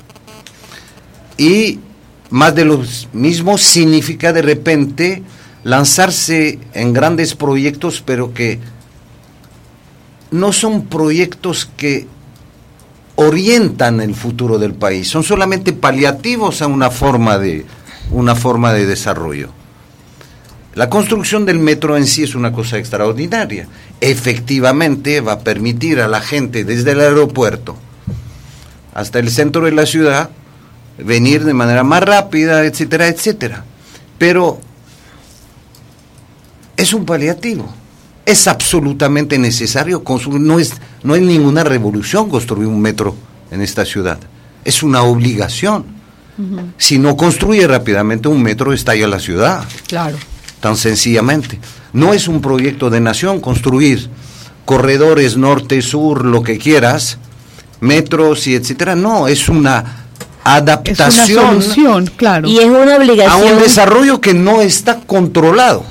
Y más de lo mismo significa de repente lanzarse en grandes proyectos, pero que no son proyectos que orientan el futuro del país, son solamente paliativos a una forma de desarrollo. La construcción del metro en sí es una cosa extraordinaria. Efectivamente va a permitir a la gente desde el aeropuerto hasta el centro de la ciudad venir de manera más rápida, etcétera, etcétera. Pero es un paliativo. Es absolutamente necesario construir, no es ninguna revolución construir un metro en esta ciudad. Es una obligación. Si no construye rápidamente un metro, estalla la ciudad. Claro. Tan sencillamente. No es un proyecto de nación construir corredores norte-sur, lo que quieras, metros y etcétera. No, es una adaptación. Es una solución, claro. Y es una obligación. A un desarrollo que no está controlado.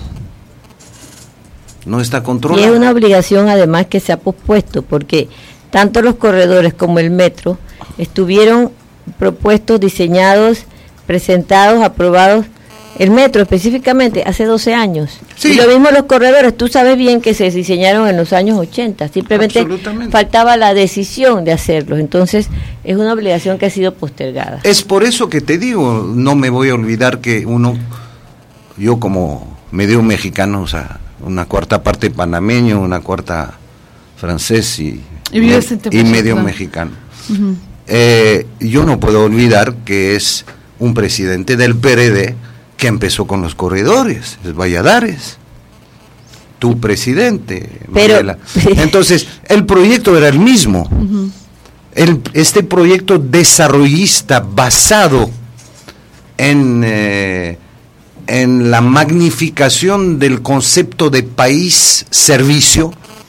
No está controlado. Y es una obligación además que se ha pospuesto, porque tanto los corredores como el metro estuvieron propuestos, diseñados, presentados, aprobados, el metro específicamente hace 12 años. Sí. Y lo mismo los corredores, tú sabes bien que se diseñaron en los años 80, simplemente faltaba la decisión de hacerlos, entonces es una obligación que ha sido postergada. Es por eso que te digo, no me voy a olvidar que yo como medio mexicano, o sea, una cuarta parte panameño, una cuarta francés y medio mexicano. Yo no puedo olvidar que es un presidente del PRD que empezó con los corredores, es Valladares, tu presidente, Mariela. Entonces, el proyecto era el mismo. Este proyecto desarrollista basado en la magnificación del concepto de país-servicio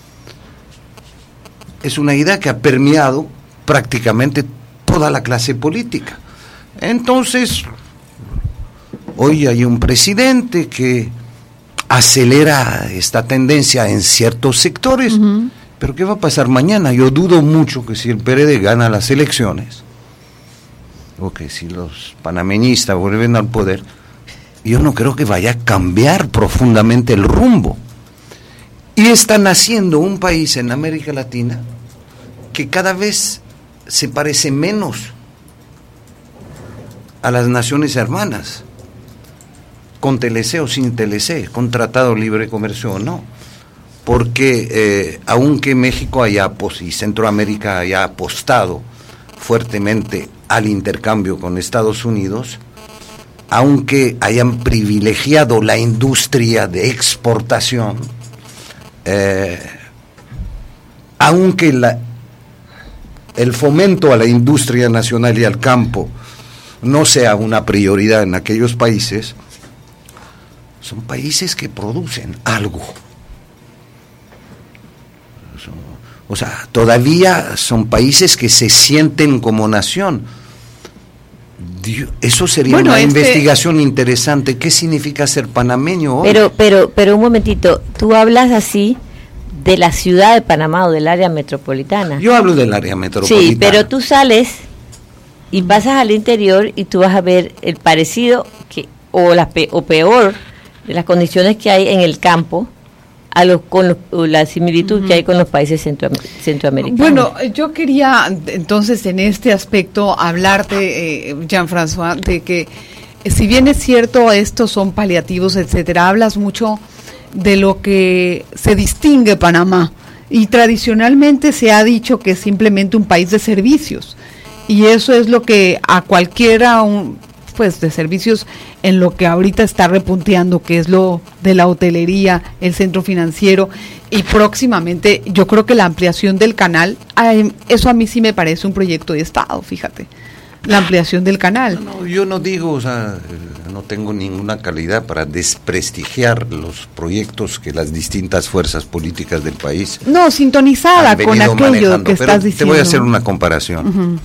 es una idea que ha permeado prácticamente toda la clase política. Entonces, hoy hay un presidente que acelera esta tendencia en ciertos sectores, pero ¿qué va a pasar mañana? Yo dudo mucho que si el PRD gana las elecciones, o que si los panameñistas vuelven al poder, yo no creo que vaya a cambiar profundamente el rumbo. Y está naciendo un país en América Latina que cada vez se parece menos a las naciones hermanas, con TLC o sin TLC, con tratado de libre comercio o no, porque aunque México y Centroamérica haya apostado fuertemente al intercambio con Estados Unidos, aunque hayan privilegiado la industria de exportación, aunque el fomento a la industria nacional y al campo no sea una prioridad en aquellos países, son países que producen algo. O sea, todavía son países que se sienten como nación. Eso sería una investigación interesante. ¿Qué significa ser panameño hoy? Pero un momentito, tú hablas así de la ciudad de Panamá o del área metropolitana. Yo hablo del área metropolitana. Sí, pero tú sales y pasas al interior y tú vas a ver el parecido o peor de las condiciones que hay en el campo con la similitud que hay con los países centroamericanos. Bueno, yo quería entonces en este aspecto hablarte, Jean-François, de que si bien es cierto, estos son paliativos, etcétera, hablas mucho de lo que se distingue Panamá, y tradicionalmente se ha dicho que es simplemente un país de servicios, y eso es lo que a cualquiera pues de servicios en lo que ahorita está repunteando, que es lo de la hotelería, el centro financiero, y próximamente yo creo que la ampliación del canal, eso a mí sí me parece un proyecto de Estado, fíjate, la ampliación del canal. No, yo no digo, o sea, no tengo ninguna calidad para desprestigiar los proyectos que las distintas fuerzas políticas del país sintonizada con aquello que estás diciendo. Te voy a hacer una comparación.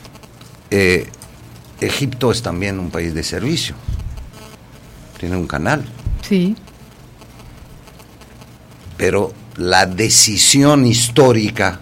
Egipto es también un país de servicio, tiene un canal. Sí. Pero la decisión histórica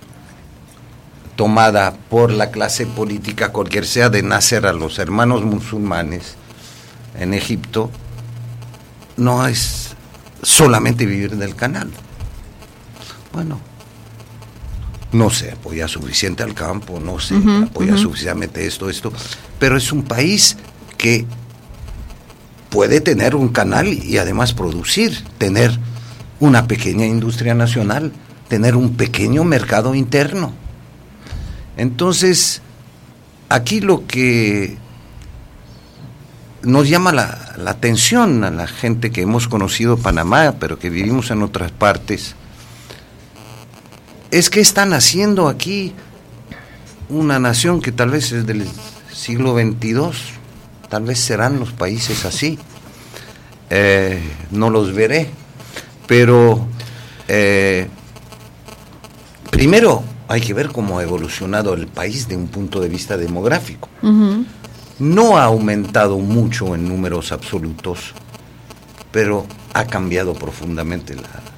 tomada por la clase política, cualquier sea, de nacer a los hermanos musulmanes en Egipto, no es solamente vivir del canal. Bueno, no se apoya suficiente al campo, no se apoya suficientemente esto, pero es un país que puede tener un canal y además producir, tener una pequeña industria nacional, tener un pequeño mercado interno. Entonces, aquí lo que nos llama la atención a la gente que hemos conocido Panamá, pero que vivimos en otras partes, es que están haciendo aquí una nación que tal vez es del siglo XXII, tal vez serán los países así, no los veré, pero primero hay que ver cómo ha evolucionado el país de un punto de vista demográfico. No ha aumentado mucho en números absolutos, pero ha cambiado profundamente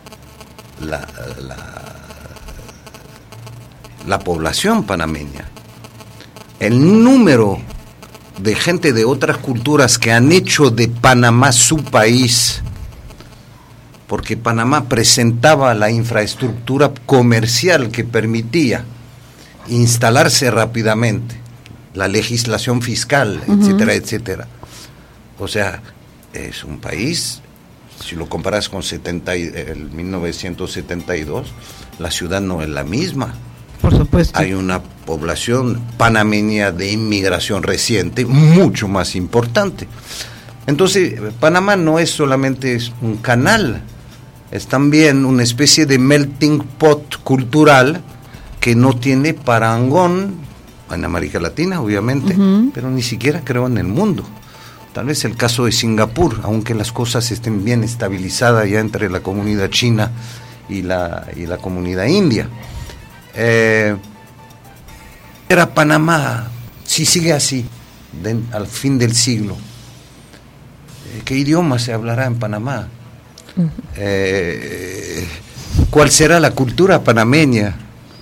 la población panameña. El número de gente de otras culturas que han hecho de Panamá su país, porque Panamá presentaba la infraestructura comercial que permitía instalarse rápidamente, la legislación fiscal, etcétera, etcétera. O sea, es un país, si lo comparas con el 1972, la ciudad no es la misma. Por supuesto. Hay una población panameña de inmigración reciente mucho más importante. Entonces, Panamá no es solamente un canal, es también una especie de melting pot cultural que no tiene parangón en América Latina, obviamente, pero ni siquiera creo en el mundo. Tal vez el caso de Singapur, aunque las cosas estén bien estabilizadas ya entre la comunidad china y la comunidad india. Era Panamá, si sigue así, al fin del siglo, ¿qué idioma se hablará en Panamá? ¿Cuál será la cultura panameña?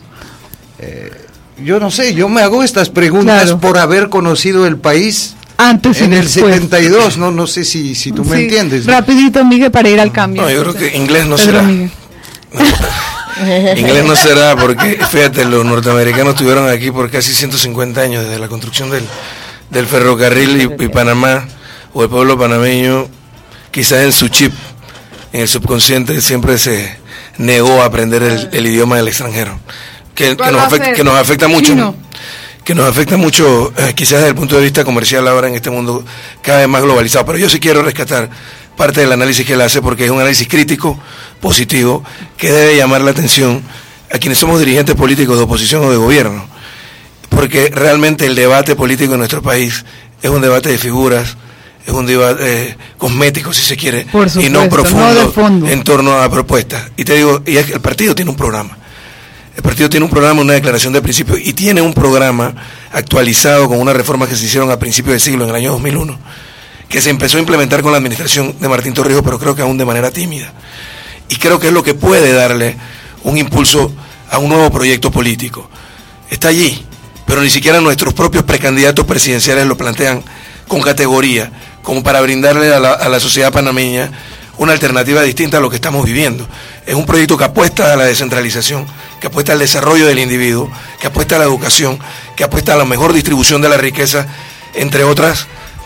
Yo no sé, yo me hago estas preguntas por haber conocido el país antes en y el después. 72, no sé si tú me entiendes. Rapidito, Miguel, para ir al cambio. No, yo creo que inglés no Pedro será. Miguel. Inglés no será porque, fíjate, los norteamericanos estuvieron aquí por casi 150 años desde la construcción del ferrocarril y Panamá, o el pueblo panameño, quizás en su chip, en el subconsciente, siempre se negó a aprender el idioma del extranjero, que nos afecta mucho, ¿no? Que nos afecta mucho, quizás desde el punto de vista comercial ahora en este mundo cada vez más globalizado. Pero yo sí quiero rescatar parte del análisis que él hace, porque es un análisis crítico, positivo, que debe llamar la atención a quienes somos dirigentes políticos de oposición o de gobierno, porque realmente el debate político en nuestro país es un debate de figuras, es un debate cosmético, si se quiere, supuesto, y no profundo, no de fondo, en torno a propuestas. Y te digo, y es que el partido tiene un programa. El partido tiene un programa, una declaración de principios, y tiene un programa actualizado con unas reformas que se hicieron a principios del siglo, en el año 2001, que se empezó a implementar con la administración de Martín Torrijos, pero creo que aún de manera tímida. Y creo que es lo que puede darle un impulso a un nuevo proyecto político. Está allí, pero ni siquiera nuestros propios precandidatos presidenciales lo plantean con categoría, como para brindarle a la sociedad panameña una alternativa distinta a lo que estamos viviendo. Es un proyecto que apuesta a la descentralización, que apuesta al desarrollo del individuo, que apuesta a la educación, que apuesta a la mejor distribución de la riqueza, entre otras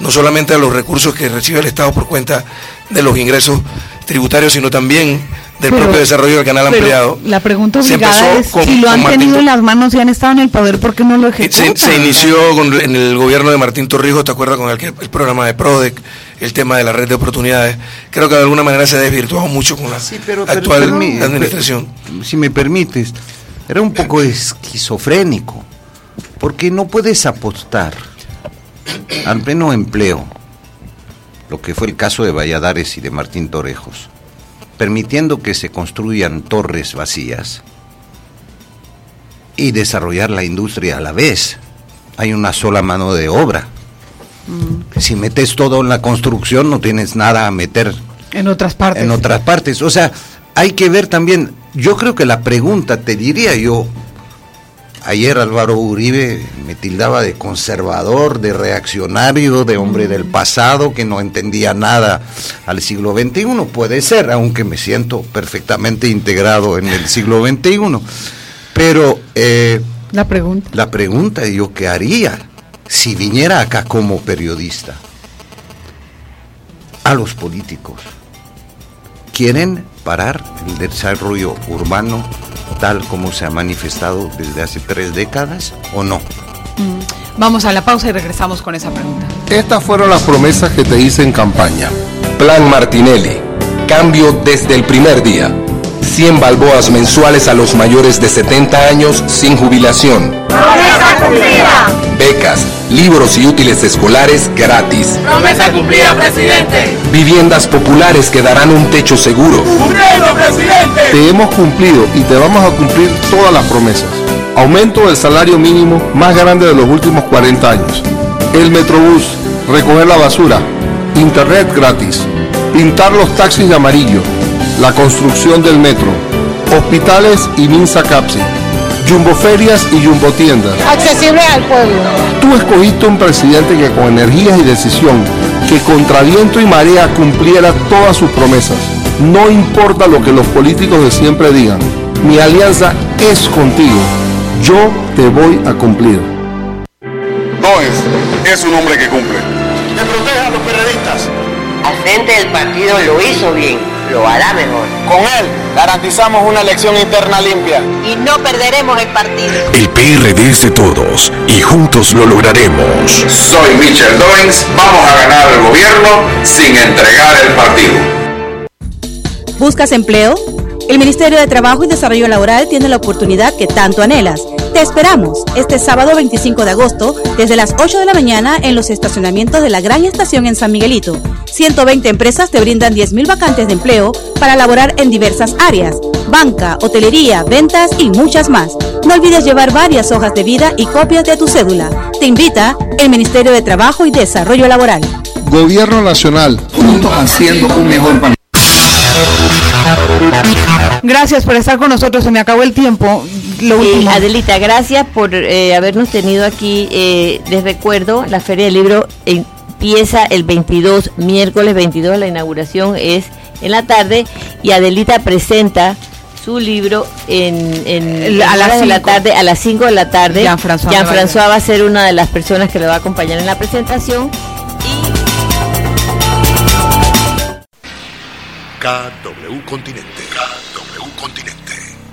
no solamente a los recursos que recibe el Estado por cuenta de los ingresos tributarios, sino también del propio desarrollo del canal ampliado. La pregunta obligada es, si lo han tenido en las manos y han estado en el poder, ¿por qué no lo ejecutan? Se inició en el gobierno de Martín Torrijos, ¿te acuerdas? Con el programa de PRODEC, el tema de la red de oportunidades. Creo que de alguna manera se ha desvirtuado mucho con la actual administración. Si me permites, era un poco esquizofrénico, porque no puedes apostar al pleno empleo, lo que fue el caso de Valladares y de Martín Torrijos, permitiendo que se construyan torres vacías y desarrollar la industria a la vez. Hay una sola mano de obra. Si metes todo en la construcción, no tienes nada a meter en otras partes. O sea, hay que ver también. Yo creo que la pregunta, te diría yo, ayer Álvaro Uribe me tildaba de conservador, de reaccionario, de hombre del pasado, que no entendía nada al siglo XXI. Puede ser, aunque me siento perfectamente integrado en el siglo XXI. Pero la pregunta, ¿yo qué haría si viniera acá como periodista? A los políticos. ¿Quieren parar el desarrollo urbano tal como se ha manifestado desde hace 3 décadas o no? Vamos a la pausa y regresamos con esa pregunta. Estas fueron las promesas que te hice en campaña. Plan Martinelli. Cambio desde el primer día. 100 balboas mensuales a los mayores de 70 años sin jubilación. ¡Promesa cumplida! Becas, libros y útiles escolares gratis. ¡Promesa cumplida, presidente! Viviendas populares que darán un techo seguro. ¡Cumplido, presidente! Te hemos cumplido y te vamos a cumplir todas las promesas. Aumento del salario mínimo más grande de los últimos 40 años. El Metrobús, recoger la basura, internet gratis, pintar los taxis de amarillo, la construcción del metro, hospitales y Minsa Capsi, jumboferias y jumbotiendas. Accesible al pueblo. Tú escogiste un presidente que con energías y decisión, que contra viento y marea cumpliera todas sus promesas. No importa lo que los políticos de siempre digan, mi alianza es contigo. Yo te voy a cumplir. Es un hombre que cumple. Que proteja a los periodistas. Al frente del partido lo hizo bien, lo hará mejor. Con él garantizamos una elección interna limpia. Y no perderemos el partido. El PRD es de todos y juntos lo lograremos. Soy Michel Doens, vamos a ganar el gobierno sin entregar el partido. ¿Buscas empleo? El Ministerio de Trabajo y Desarrollo Laboral tiene la oportunidad que tanto anhelas. Te esperamos este sábado 25 de agosto desde las 8 de la mañana en los estacionamientos de la Gran Estación en San Miguelito. 120 empresas te brindan 10.000 vacantes de empleo para laborar en diversas áreas: banca, hotelería, ventas y muchas más. No olvides llevar varias hojas de vida y copias de tu cédula. Te invita el Ministerio de Trabajo y Desarrollo Laboral. Gobierno Nacional, Juntos haciendo un mejor país. Gracias por estar con nosotros, se me acabó el tiempo. Adelita, gracias por habernos tenido aquí. Les recuerdo, la Feria del Libro empieza el 22, miércoles 22, la inauguración es en la tarde, y Adelita presenta su libro a las 5 de la tarde, a las 5 de la tarde. Jean-François va a ser una de las personas que le va a acompañar en la presentación. KW Continente. KW Continente.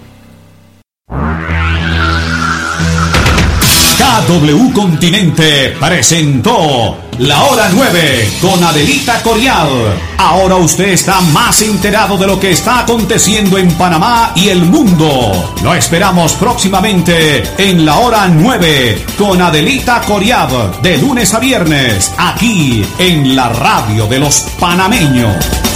KW Continente presentó La Hora 9 con Adelita Coriad. Ahora usted está más enterado de lo que está aconteciendo en Panamá y el mundo. Lo esperamos próximamente en La Hora 9 con Adelita Coriad, de lunes a viernes, aquí en la radio de los panameños.